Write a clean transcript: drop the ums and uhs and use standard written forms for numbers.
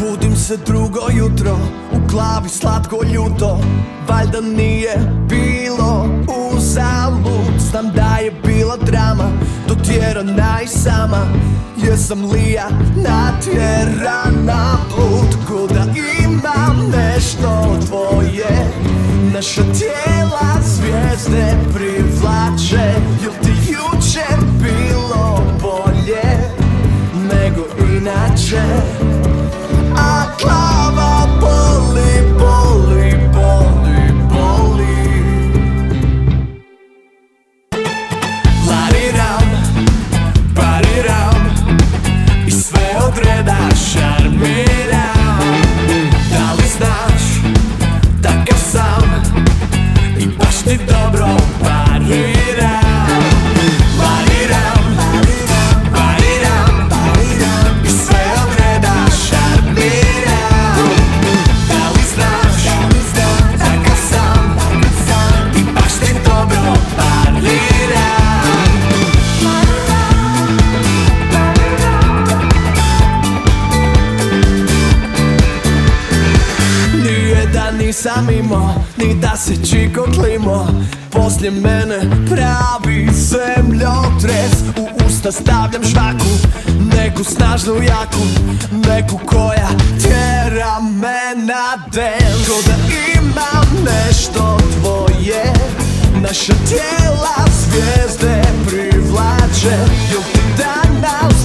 Budim se drugo jutro, u glavi slatko ljuto. Valjda nije bilo uzalud. Znam da je bila drama, dotjerana i sama. Jesam li ja natjerana blud? Ko da imam nešto tvoje. Naša tijela zvijezde privlače. Jel ti jučer bilo bolje nego inače? A glava boli, boli, boli, boli. Lariram, pariram i sve od reda šarmiram. Da li znaš, takav sam i baš ti dobro pariram. Lariram, pariram i sve od reda šarmiram. Da li znaš, takav sam i baš ti dobro pariram. Nije da nisam imao, ni da se čiko klimo. Poslije mene pravi zemljotres. U usta stavljam žvaku, neku snažnu jaku, neku koja tjera me na dance. Ko da imam nešto tvoje. Naša tijela zvijezde privlače. Jel ti danas